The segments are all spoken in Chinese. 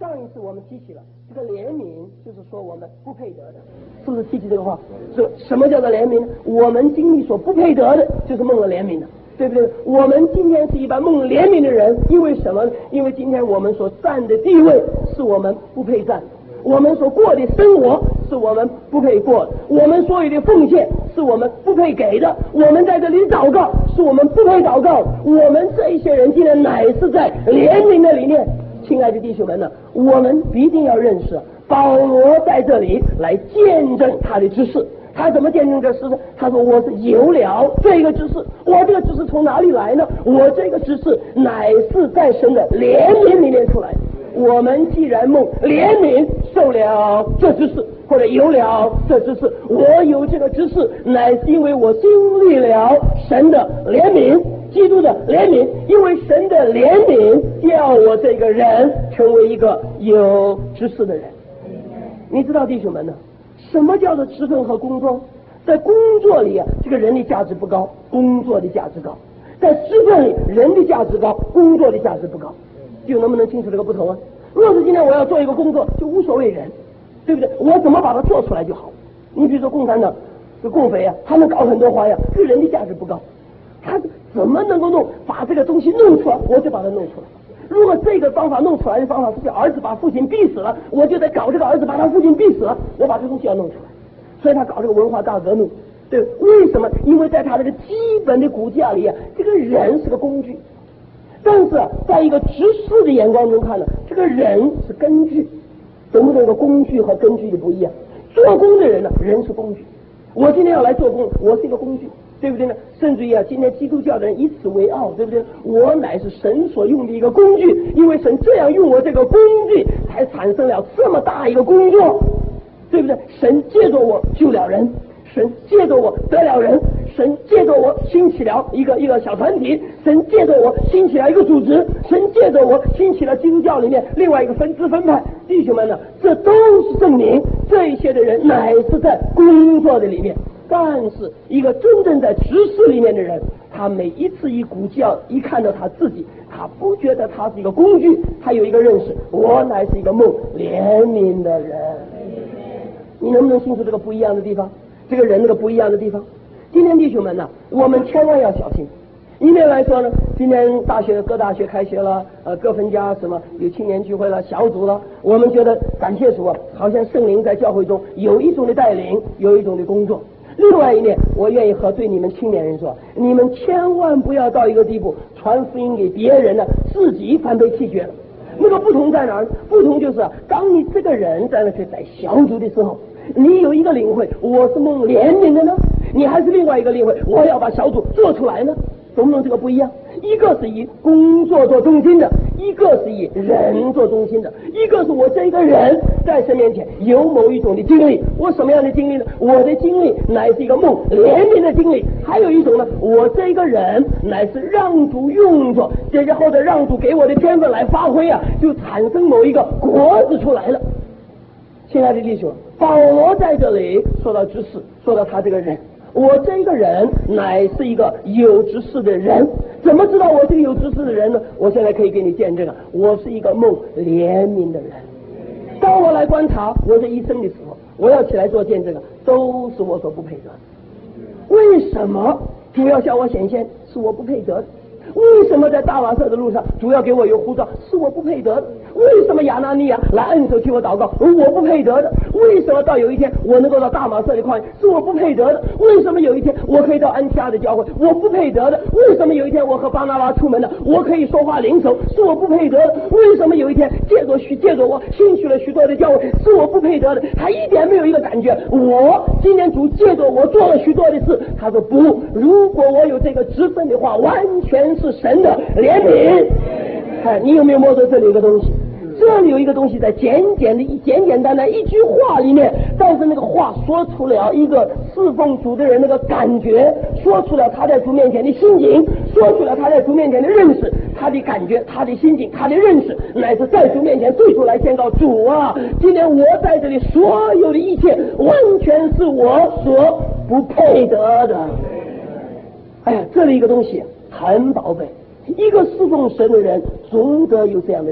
上一次我们提起了这个怜悯，就是说我们不配得的，是不是提起这个话？这什么叫做怜悯呢？我们经历所不配得的，就是蒙了怜悯的，对不对？我们今天是一般蒙了怜悯的人，因为什么？因为今天我们所站的地位是我们不配站的，我们所过的生活是我们不配过的，我们所有的奉献是我们不配给的，我们在这里祷告是我们不配祷告的，我们这一些人今天乃是在怜悯的里面。亲爱的弟兄们呢，我们一定要认识保罗在这里来见证他的知识。他怎么见证这事呢？他说我是有了这个知识，我这个知识从哪里来呢？我这个知识乃是在神的怜悯里面出来的。我们既然蒙怜悯受了这知识，或者有了这知识，我有这个知识乃是因为我经历了神的怜悯，基督的怜悯，因为神的怜悯叫我这个人成为一个有知识的人。你知道弟兄们呢，什么叫做职分和工作？在工作里啊，这个人的价值不高，工作的价值高；在职分里，人的价值高，工作的价值不高。就能不能清楚这个不同啊？若是今天我要做一个工作，就无所谓人，对不对？我怎么把它做出来就好。你比如说共产党这共匪啊，他们搞很多花样，这人的价值不高，他怎么能够把这个东西弄出来，我就把它弄出来。如果这个方法弄出来的方法是叫儿子把父亲逼死了，我就得搞这个儿子把他父亲逼死了，我把这东西要弄出来。所以他搞这个文化大革命，对，为什么？因为在他这个基本的骨架里啊，这个人是个工具。但是在一个执事的眼光中看呢，这个人是根据，懂不懂？这个工具和根据的不一样。做工的人呢，人是工具。我今天要来做工，我是一个工具，对不对呢？甚至于啊，今天基督教的人以此为傲，对不对？我乃是神所用的一个工具，因为神这样用我这个工具，才产生了这么大一个工作，对不对？神借着我救了人，神借着我得了人，神借着我兴起了一个小团体，神借着我兴起了一个组织，神借着我兴起了基督教里面另外一个分支分派。弟兄们呢，这都是证明这一些的人乃是在工作的里面。但是一个真正在执事里面的人，他每一次一鼓叫，一看到他自己，他不觉得他是一个工具，他有一个认识，我乃是一个蒙怜悯的人。你能不能清楚这个不一样的地方？这个人那个不一样的地方。今天弟兄们呢，我们千万要小心。一面来说呢，今天各大学开学了，各分家什么有青年聚会了，小组了，我们觉得感谢主啊，好像圣灵在教会中有一种的带领，有一种的工作。另外一面，我愿意和对你们青年人说，你们千万不要到一个地步，传福音给别人呢，自己反被弃绝了。那个不同在哪儿？不同就是当你这个人在那去在小组的时候，你有一个领会，我是蒙怜悯的呢，你还是另外一个领会，我要把小组做出来呢？懂不懂这个不一样？一个是以工作做中心的，一个是以人做中心的，一个是我这一个人在神面前有某一种的经历。我什么样的经历呢？我的经历乃是一个蒙怜悯的经历。还有一种呢，我这一个人乃是让主用作，然后的让主给我的天分来发挥啊，就产生某一个果子出来了。亲爱的弟兄，保罗在这里说到知识，说到他这个人，我这个人乃是一个有知识的人。怎么知道我是个有知识的人呢？我现在可以给你见证，我是一个蒙怜悯的人。当我来观察我这一生的时候，我要起来做见证，都是我所不配得的。为什么主要向我显现？是我不配得的。为什么在大马色的路上主要给我有护照？是我不配得的。为什么亚拿尼亚来按手替我祷告？我不配得的。为什么到有一天我能够到大马色的旷野？是我不配得的。为什么有一天我可以到安提阿的教会？我不配得的。为什么有一天我和巴拿巴出门的，我可以说话灵手？是我不配得的。为什么有一天借着我兴许了许多的教会？是我不配得的。他一点没有一个感觉，我今天主借着我做了许多的事。他说不，如果我有这个职分的话，完全是神的怜悯。你有没有摸到这里有个东西？这里有一个东西在简简单单一句话里面，但是那个话说出了一个侍奉主的人那个感觉，说出了他在主面前的心情，说出了他在主面前的认识，他的感觉，他的心情，他的认识，乃至在主面前对出来宣告，主啊，今天我在这里所有的一切完全是我所不配得的。哎呀，这里一个东西很宝贝，一个侍奉神的人总得有这样的认识。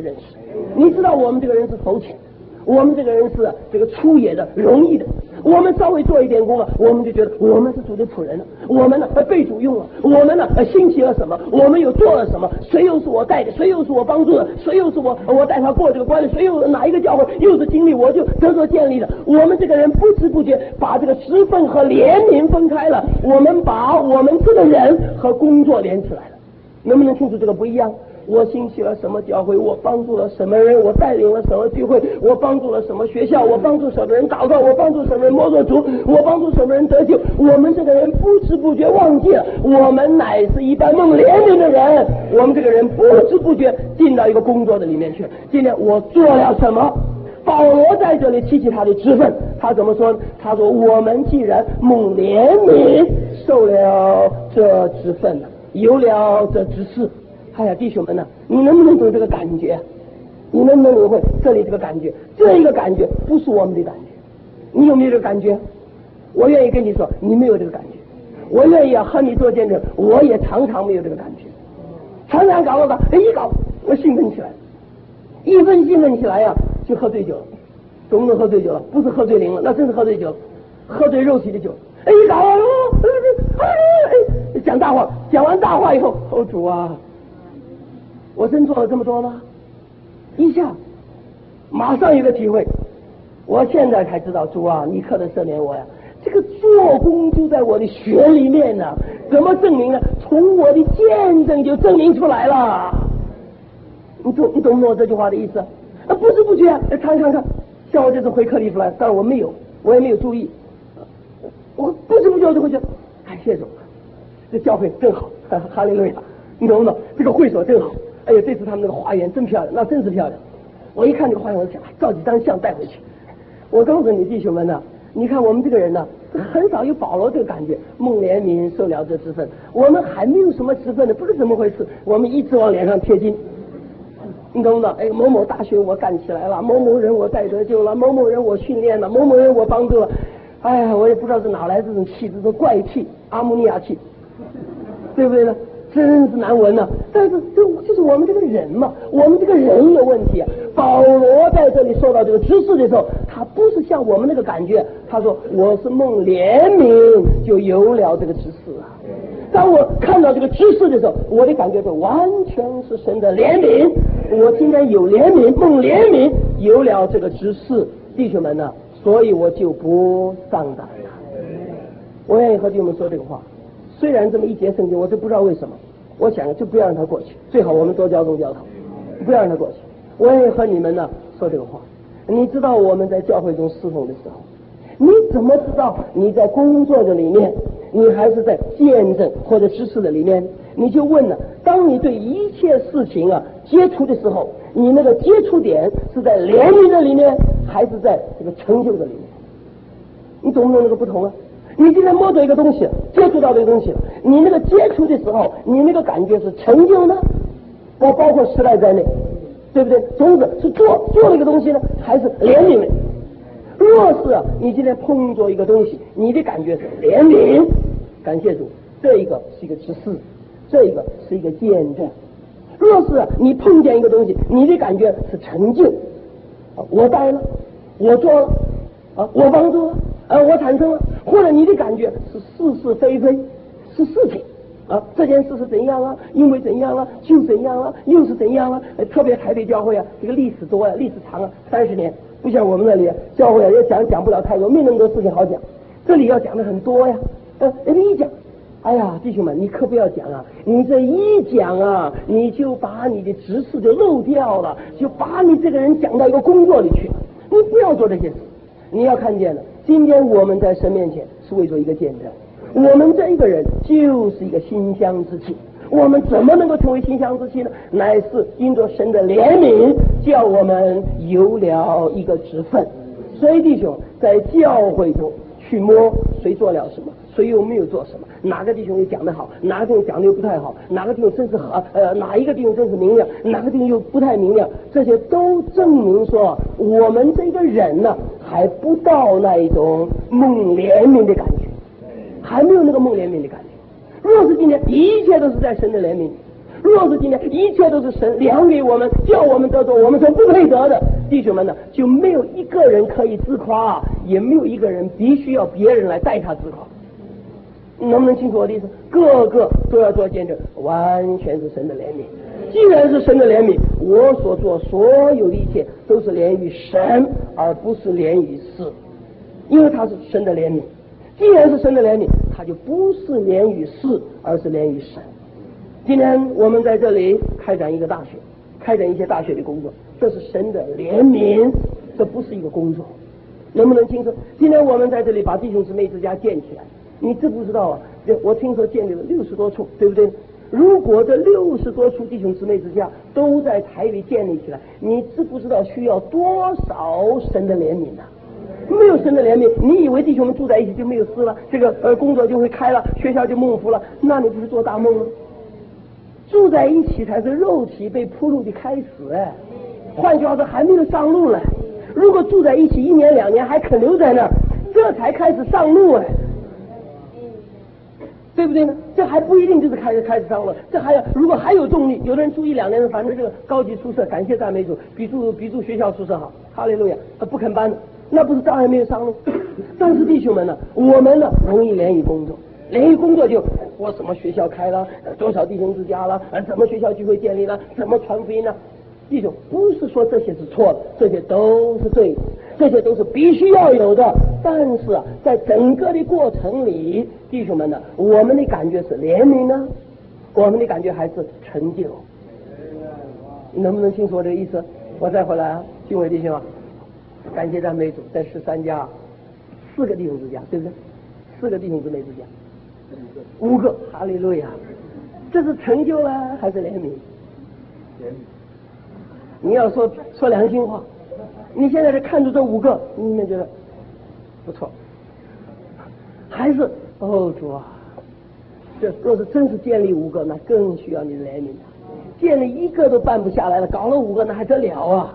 你知道我们这个人是肤浅，我们这个人是这个粗野的、容易的。我们稍微做一点功啊，我们就觉得我们是主的仆人了，我们呢被主用了，我们呢兴起了什么，我们又做了什么，谁又是我带的，谁又是我帮助的，谁又是我带他过这个关，谁又哪一个教会又是经历我就得所建立的。我们这个人不知不觉把这个职分和怜悯分开了，我们把我们这个人和工作连起来了。能不能清楚这个不一样？我兴起了什么教会，我帮助了什么人，我带领了什么聚会，我帮助了什么学校，我帮助什么人祷告，我帮助什么人摸着主，我帮助什么人得救。我们这个人不知不觉忘记了，我们乃是一般蒙怜悯的人。我们这个人不知不觉进到一个工作的里面去。今天我做了什么？保罗在这里提起他的职分，他怎么说？他说：我们既然蒙怜悯，受了这职分了，有了这职事。哎呀，弟兄们呢，你能不能懂这个感觉？你能不能领会这里这个感觉？这一个感觉不是我们的感觉，你有没有这个感觉？我愿意跟你说，你没有这个感觉。我愿意和你做见证，我也常常没有这个感觉。常常搞一搞，我兴奋起来，一分兴奋起来呀，就喝醉酒了。怎么能喝醉酒了？不是喝醉灵了，那真是喝醉酒，喝醉肉体的酒。一搞讲大话，讲完大话以后，主啊，我真做了这么多吗？一下马上有个体会，我现在才知道，主啊，你可得赦免我呀！这个做工就在我的血里面呢，怎么证明呢？从我的见证就证明出来了。你懂不懂我这句话的意思？不知不觉看，像我这次回克利夫兰，但是我也没有注意，我不知不觉就会觉得，感谢主，这教会真好，哈利路亚！你懂不懂？这个会所真好。哎呀，这次他们那个花园真漂亮，那真是漂亮。我一看这个花园，我就想照几张相带回去。我告诉你弟兄们呢，你看我们这个人呢，很少有保罗这个感觉，蒙怜悯受了这职分。我们还没有什么职分呢，不是怎么回事，我们一直往脸上贴金。你懂不懂？哎，某某大学我干起来了，某某人我带得救了，某某人我训练了，某某人我帮助了。哎呀，我也不知道是哪来这种气，这种怪气，阿摩尼亚气，对不对呢？真是难闻呐！但是这就是我们这个人嘛，我们这个人有问题啊。保罗在这里说到这个知识的时候，他不是像我们那个感觉，他说我是蒙怜悯就有了这个知识啊。当我看到这个知识的时候，我的感觉是完全是神的怜悯。我今天有怜悯，蒙怜悯，有了这个知识，弟兄们呢，所以我就不上当了。我愿意和弟兄们说这个话。虽然这么一节圣经，我就不知道为什么，我想就不要让它过去，最好我们多交通交通，不要让它过去。我也和你们呢说这个话。你知道我们在教会中侍奉的时候，你怎么知道你在工作的里面，你还是在见证或者知识的里面？你就问了，当你对一切事情啊接触的时候，你那个接触点是在怜悯的里面，还是在这个成就的里面？你懂不懂那个不同啊？你今天摸着一个东西，接触到这个东西，你那个接触的时候，你那个感觉是成就呢，包括时代在内，对不对？种子是做了一个东西呢，还是怜悯呢？若是你今天碰着一个东西，你的感觉是怜悯，感谢主，这一个是一个知识，这一个是一个见证。若是你碰见一个东西，你的感觉是成就，我带了，我做了，我帮助了。我产生了，或者你的感觉是是是非非，是事情这件事是怎样啊？因为怎样了，就怎样了，又是怎样了？特别台北教会啊，这个历史多呀，历史长啊，30年，不像我们那里教会也讲不了太多，没那么多事情好讲。这里要讲的很多呀，人家一讲，哎呀，弟兄们，你可不要讲啊！你这一讲啊，你就把你的知识就漏掉了，就把你这个人讲到一个工作里去了。你不要做这些事，你要看见了。今天我们在神面前是为做一个见证，我们这一个人就是一个馨香之气。我们怎么能够成为馨香之气呢？乃是因着神的怜悯，叫我们有了一个职分。所以弟兄在教会中去摸谁做了什么，谁又没有做什么，哪个弟兄又讲得好，哪个弟兄讲得又不太好，哪个弟兄真是哪一个弟兄真是明亮，哪个弟兄又不太明亮，这些都证明说我们这个人呢还不到那一种蒙怜悯的感觉，还没有那个蒙怜悯的感觉。若是今天一切都是在神的怜悯， 若是今天一切都是神量给我们，叫我们得着我们所不配得的，弟兄们呢，就没有一个人可以自夸，也没有一个人必须要别人来带他自夸。能不能清楚我的意思？个个都要做见证，完全是神的怜悯。既然是神的怜悯，我所做所有的一切都是连于神，而不是连于事，因为他是神的怜悯。既然是神的怜悯，他就不是连于事，而是连于神。今天我们在这里开展一个大学，开展一些大学的工作，这是神的怜悯，这不是一个工作。能不能清楚？今天我们在这里把弟兄姊妹之家建起来，你知不知道啊？我听说建立了60多处，对不对？如果这60多处弟兄姊妹之家都在台里建立起来，你知不知道需要多少神的怜悯呢？没有神的怜悯，你以为弟兄们住在一起就没有事了，这个工作就会开了，学校就蒙福了？那你不是做大梦吗？住在一起才是肉体被铺路的开始，换句话说还没有上路嘞。如果住在一起1年2年还肯留在那儿，这才开始上路对不对呢？这还不一定就是开始上路，这还要如果还有动力，有的人住1、2年的，反正这个高级宿舍，感谢赞美主，比住学校宿舍好，哈利路亚，不肯搬的，那不是照样没有上路？但是弟兄们呢，我们呢容易连于工作，连于工作就我什么学校开了，多少弟兄之家了，怎么学校聚会建立了，怎么传福音呢？弟兄，不是说这些是错的，这些都是对的，这些都是必须要有的。但是在整个的过程里，弟兄们呢，我们的感觉是怜悯呢，我们的感觉还是成就。你能不能清楚我这个意思？我再回来啊，敬畏弟兄啊，感谢赞美主，在13家4个弟兄之家，对不对？4个弟兄姊妹之家，5个，哈利路亚，这是成就啊，还是怜悯？你要说良心话，你现在是看着这5个，你们觉得不错，还是主啊，这若是真是建立5个，那更需要你的怜悯了。建立1个都办不下来了，搞了5个那还得了啊？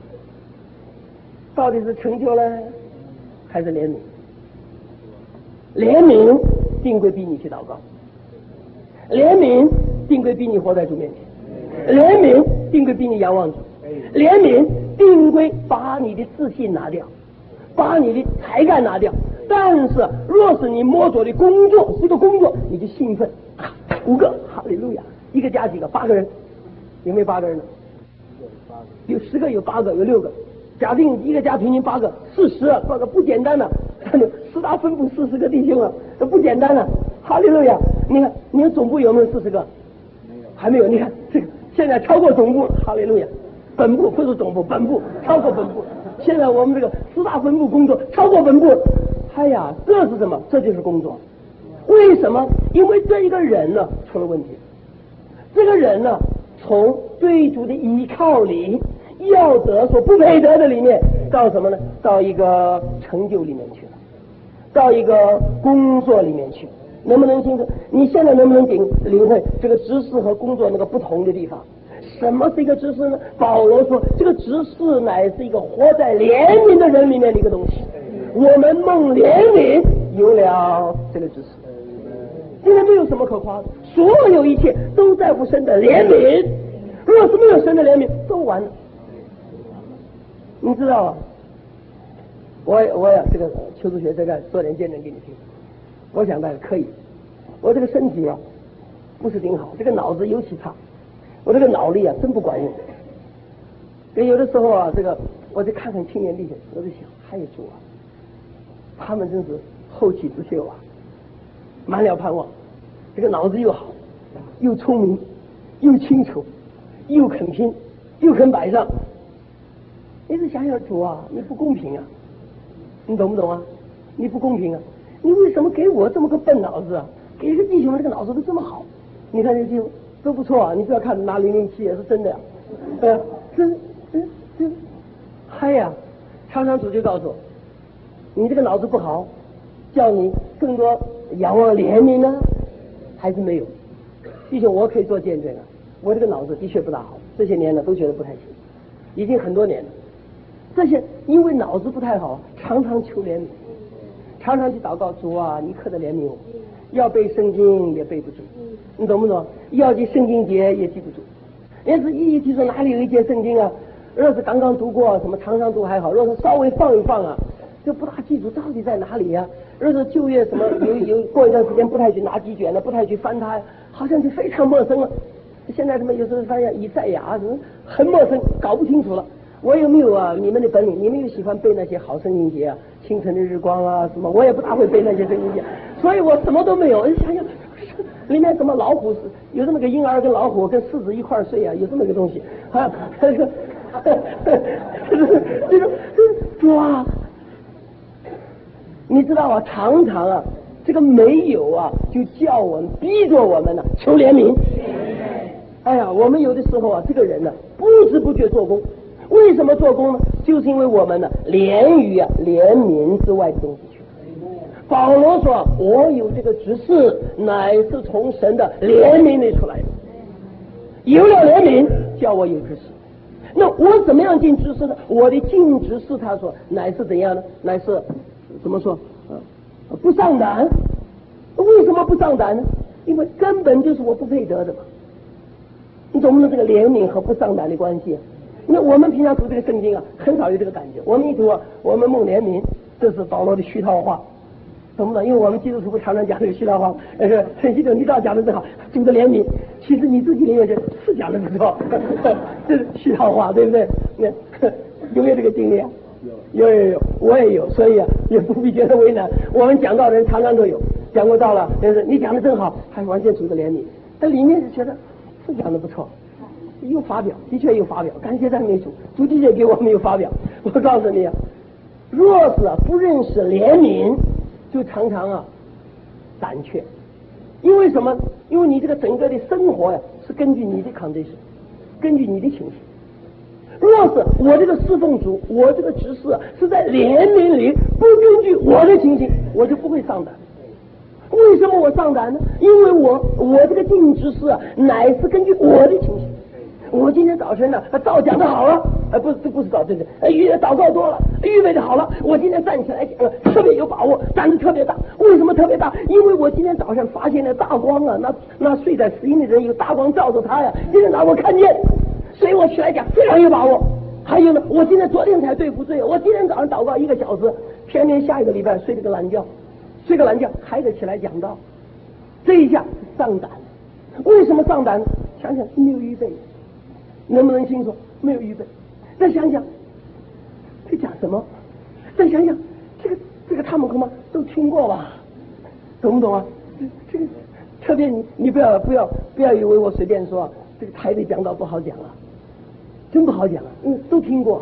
到底是成就了还是怜悯？怜悯定规逼你去祷告，怜悯定规逼你活在主面前，怜悯定规逼你仰望主，怜悯定规把你的自信拿掉，把你的才干拿掉。但是若是你摸索的工作是一个工作，你就兴奋5个，哈利路亚，一个加几个？8个人，有没有8个人呢？有10个，有8个，有6个。假定一个家平均8个，40，这个不简单了。4大分部40个弟兄啊，这不简单了。哈利路亚！你看，你们总部有没有40个？没有，还没有。你看这个现在超过总部，哈利路亚！本部不是总部，本部超过本部。现在我们这个4大分部工作超过本部。哎呀，这是什么？这就是工作。为什么？因为这一个人呢出了问题。这个人呢，从对主的依靠里要得所不配得的里面，到什么呢？到一个成就里面去了，到一个工作里面去。能不能清楚？你现在能不能领会这个执事和工作那个不同的地方？什么是一个执事呢？保罗说，这个执事乃是一个活在怜悯的人里面的一个东西。我们蒙怜悯有了这个执事，今天没有什么可夸的，所有一切都在乎神的怜悯。若是没有神的怜悯，都完了。你知道啊，我呀，这个邱主学这个做点见证给你听。我想大概可以。我这个身体啊，不是挺好，这个脑子尤其差。我这个脑力啊，真不管用。所以有的时候啊，这个我就看看青年弟兄，我就想，还有主啊，他们真是后起之秀啊，满了盼望。这个脑子又好，又聪明，又清楚，又肯拼，又肯摆上。你是想想主啊，你不公平啊，你懂不懂啊？你不公平啊！你为什么给我这么个笨脑子啊？给一个弟兄这个脑子都这么好，你看这弟兄都不错啊！你不要看拿007也是真的呀，嗨呀！常常主就告诉我，你这个脑子不好，叫你更多仰望怜悯呢，还是没有？弟兄，我可以做见证啊，我这个脑子的确不大好，这些年呢都觉得不太行，已经很多年了。这些因为脑子不太好，常常求怜悯， 常常去祷告，主啊，你可得怜悯我。要背圣经也背不住，你懂不懂？要记圣经节也记不住。要是一提说哪里有一节圣经啊，若是刚刚读过，什么常常读还好；若是稍微放一放啊，就不大记住到底在哪里呀、若是旧约什么有过一段时间不太去拿几卷了，不太去翻它，好像就非常陌生了。现在他们有时候发现以赛亚什么很陌生，搞不清楚了。我有没有啊？你们的本领，你们又喜欢背那些好圣经节啊，清晨的日光啊什么，我也不大会背那些圣经节，所以我什么都没有。想想里面什么老虎有这么个婴儿跟老虎跟狮子一块睡啊，有这么个东西啊，主啊，你知道啊，常常啊，这个没有啊，就叫我们逼着我们呢、求怜悯。哎呀，我们有的时候啊，这个人呢、不知不觉做工。为什么做工呢？就是因为我们呢连于啊怜悯之外的东西去。保罗说：“我有这个执事，乃是从神的怜悯里出来的。有了怜悯，叫我有执事。那我怎么样进执事呢？我的进执事，他说乃是怎样呢？乃是怎么说？不上胆。为什么不上胆呢？因为根本就是我不配得的嘛。你懂不懂这个怜悯和不上胆的关系啊？那我们平常读这个圣经啊，很少有这个感觉。我们一读啊，我们梦怜悯，这是保罗的虚套话，懂不懂？因为我们基督徒不常常讲这个虚套话，陈希正你倒讲的真好，主的怜悯，其实你自己里面是讲的不错，这是虚套话，对不对？有没有这个经历啊？有，我也有，所以啊，也不必觉得为难。我们讲道的人常常都有讲过道了，但是你讲的真好，还完全主的怜悯，但里面是觉得是讲的不错。有发表，的确有发表，感谢赞美主，主的确给我们有发表。我告诉你啊，若是啊不认识怜悯，就常常啊胆怯。因为什么？因为你这个整个的生活呀、是根据你的 condition， 根据你的情绪。若是我这个侍奉主，我这个执事啊是在怜悯里，不根据我的情形，我就不会上胆。为什么我上胆呢？因为我这个进执事啊，乃是根据我的情形。我今天早晨呢，道讲的好了，不是早晨的，祷告多了，预备的好了，我今天站起来讲特别有把握，胆子特别大。为什么特别大？因为我今天早上发现了大光啊，那睡在死荫的人有大光照着他呀，今天让我看见，所以我起来讲非常有把握。还有呢，我昨天才对付罪，我今天早上祷告1个小时，偏偏下一个礼拜睡个懒觉，还得起来讲道，这一下上胆。为什么上胆？想想没有预备。能不能清楚？没有预备。再想想，这讲什么？再想想，这个他们恐怕都听过吧？懂不懂啊？这个特别你不要以为我随便说，这个台里讲道不好讲啊，真不好讲啊，都听过。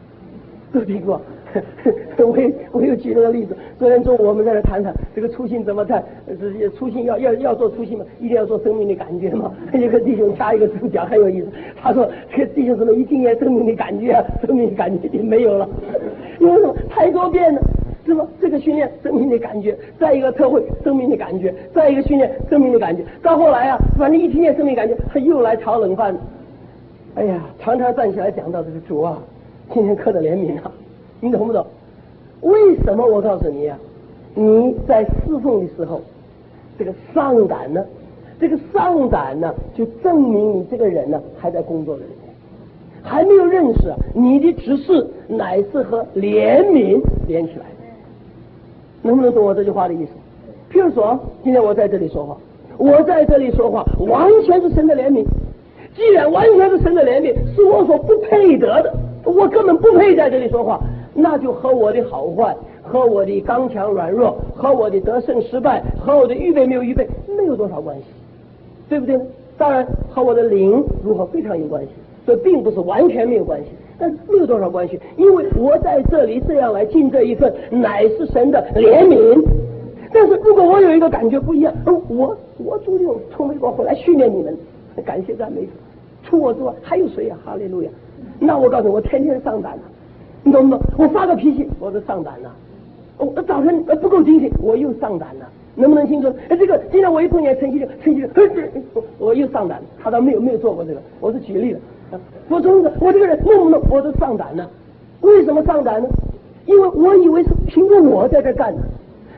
我又举了个例子，昨天中午我们在这谈这个初心怎么谈，初心要做初心嘛，一定要做生命的感觉嘛。有个弟兄加一个主讲很有意思，他说这个弟兄怎么一经验生命的感觉啊，生命的感觉就没有了，因为什么？太多遍了。是吧？这个训练生命的感觉，再一个特会生命的感觉，再一个训练生命的感觉，到后来啊，反正一听见生命感觉，他又来炒冷饭。哎呀，常常站起来讲到这个主啊，今天刻的怜悯啊，你懂不懂？为什么我告诉你啊？你在侍奉的时候，这个上胆呢？这个上胆呢，就证明你这个人呢还在工作的里面，还没有认识你的执事乃是和怜悯连起来的。能不能懂我这句话的意思？譬如说，今天我在这里说话，完全是神的怜悯。既然完全是神的怜悯，是我所不配得的，我根本不配在这里说话，那就和我的好坏，和我的刚强软弱，和我的得胜失败，和我的预备没有预备，没有多少关系，对不对呢？当然和我的灵如何非常有关系，所以并不是完全没有关系，但是没有多少关系，因为我在这里这样来尽这一份，乃是神的怜悯。但是如果我有一个感觉不一样，我注定从美国回来训练你们，感谢赞美主，除我之外还有谁啊？哈利路亚！那我告诉你，我天天上胆了，你懂不懂？我发个脾气，我就上胆了。我早晨不够精神，我又上胆了。能不能清楚？这个今天我一碰见陈希正，我又上胆了。他倒没有做过这个，我是举例的。我总是我这个人弄不弄，我都上胆了。为什么上胆呢？因为我以为是凭着我在这干的，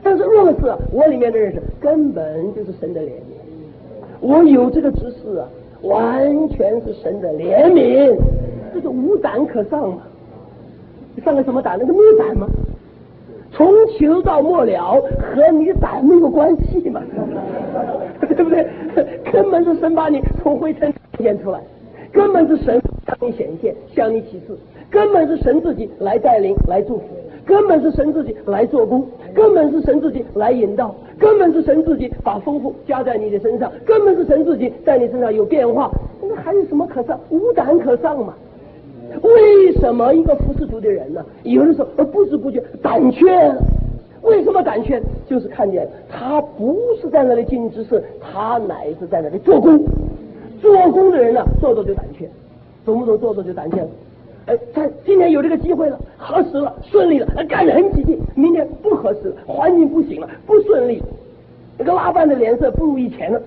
但是若是我里面的认识根本就是神的怜悯，我有这个知识啊，完全是神的怜悯，这是无胆可上嘛。上个什么胆？那个没有胆吗？从求到末了和你的胆没有关系嘛，对不对？根本是神把你从灰尘显出来，根本是神向你显现，向你启示，根本是神自己来带领来祝福，根本是神自己来做工，根本是神自己来引导，根本是神自己把丰富加在你的身上，根本是神自己在你身上有变化，那还有什么可上？无胆可上嘛。为什么一个服侍主的人呢，有的时候不知不觉胆怯？为什么胆怯？就是看见他不是在那里经营知识，他乃是在那里做工。做工的人呢，做就胆怯，懂不懂？做就胆怯了。他今天有这个机会了，合适了，顺利了，干得很积极。明天不合适了，环境不行了，不顺利，那个拉班的脸色不如以前了，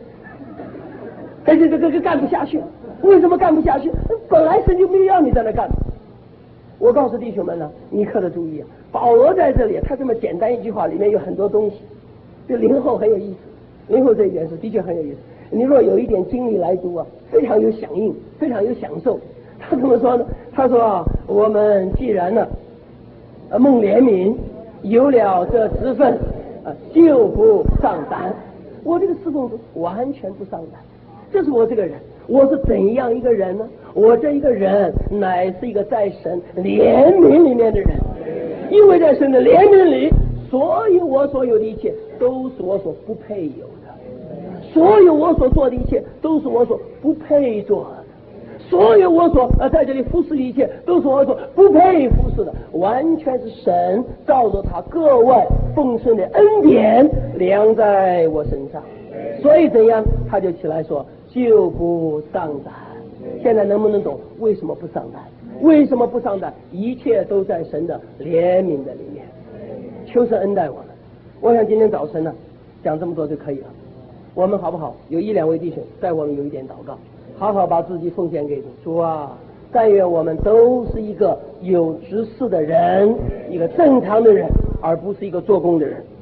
这干不下去。为什么干不下去？本来神就没有让你在那干。我告诉弟兄们呢，你可得注意啊！保罗在这里，他这么简单一句话，里面有很多东西。这0后很有意思，0后这一点是的确很有意思。你若有一点精力来读啊，非常有响应，非常有享受。他怎么说呢？他说啊，我们既然呢，蒙怜悯，有了这职分，就不上胆。我这个侍奉完全不上胆。这是我这个人，我是怎样一个人呢？我这一个人乃是一个在神怜悯里面的人，因为在神的怜悯里，所有我所有的一切都是我所不配有的，所有我所做的一切都是我所不配做的，所有我所在这里服侍的一切都是我所不配服侍的，完全是神照着他格外丰盛的恩典量在我身上。所以怎样，他就起来说就不上胆。现在能不能懂为什么不上胆？为什么不上胆？一切都在神的怜悯的里面。求神恩待我们。我想今天早晨呢，讲这么多就可以了。我们好不好？有1-2位弟兄带我们有一点祷告，好好把自己奉献给主。主啊，但愿我们都是一个有知识的人，一个正常的人，而不是一个做工的人。